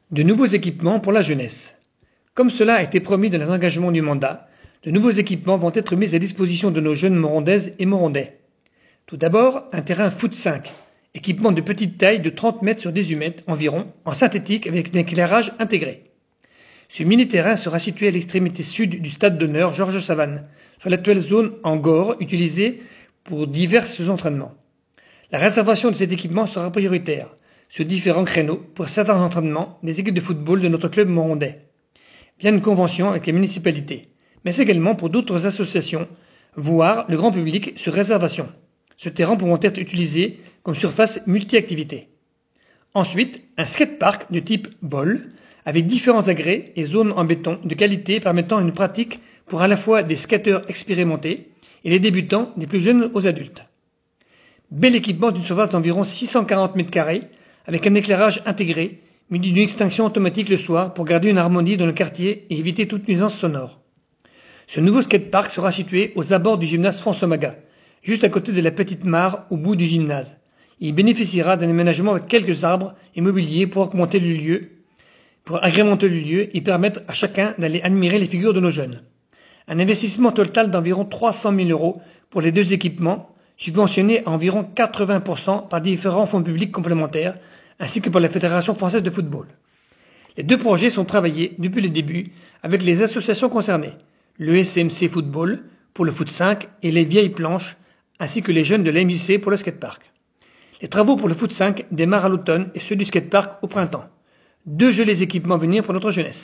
De nouveaux équipements pour la jeunesse. Comme cela a été promis dans les engagements du mandat, de nouveaux équipements vont être mis à disposition de nos jeunes morondaises et morondais. Tout d'abord, un terrain foot 5, équipement de petite taille de 30 mètres sur 18 mètres environ, en synthétique avec un éclairage intégré. Ce mini-terrain sera situé à l'extrémité sud du stade d'honneur Georges Savane, sur l'actuelle zone en gore utilisée pour divers entraînements. La réservation de cet équipement sera prioritaire sur différents créneaux pour certains entraînements des équipes de football de notre club morondais, via une convention avec les municipalités, mais également pour d'autres associations, voire le grand public sur réservation. Ce terrain pourront être utilisés comme surface multi-activités. Ensuite, un skatepark de type bol, avec différents agrès et zones en béton de qualité permettant une pratique pour à la fois des skateurs expérimentés et les débutants des plus jeunes aux adultes. Bel équipement d'une surface d'environ 640 m², avec un éclairage intégré, muni d'une extinction automatique le soir pour garder une harmonie dans le quartier et éviter toute nuisance sonore. Ce nouveau skatepark sera situé aux abords du gymnase François Maga, juste à côté de la petite mare au bout du gymnase. Il bénéficiera d'un aménagement avec quelques arbres et mobilier pour agrémenter le lieu et permettre à chacun d'aller admirer les figures de nos jeunes. Un investissement total d'environ 300 000 € pour les deux équipements, subventionnés à environ 80% par différents fonds publics complémentaires, ainsi que par la Fédération française de football. Les deux projets sont travaillés depuis le début avec les associations concernées, le SMC Football pour le foot 5 et les Vieilles Planches, ainsi que les jeunes de l'MJC pour le skatepark. Les travaux pour le foot 5 démarrent à l'automne et ceux du skatepark au printemps. Deux jolis équipements à venir pour notre jeunesse.